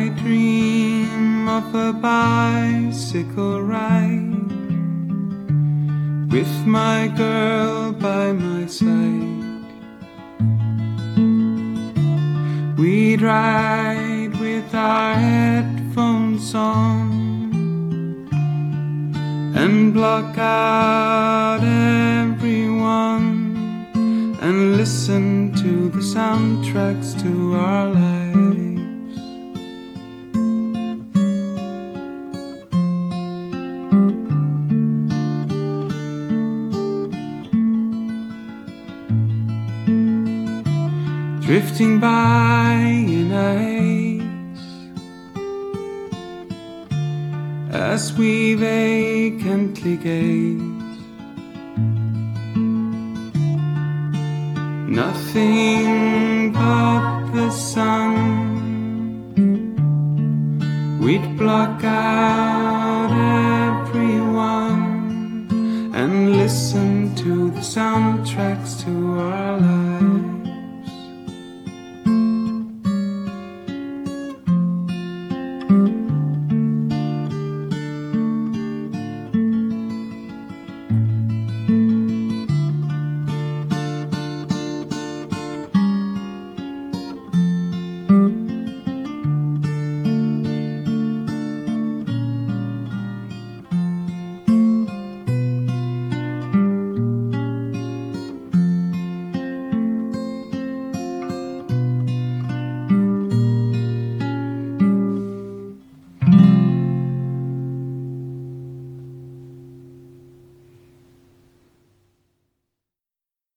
I dream of a bicycle ride with my girl by my side. We'd ride with our headphones on and block out everyone and listen to the soundtracks to our lives. Drifting by in a haze as we vacantly gaze. Nothing but the sun. We'd block out everyone and listen to the soundtracks to our lives.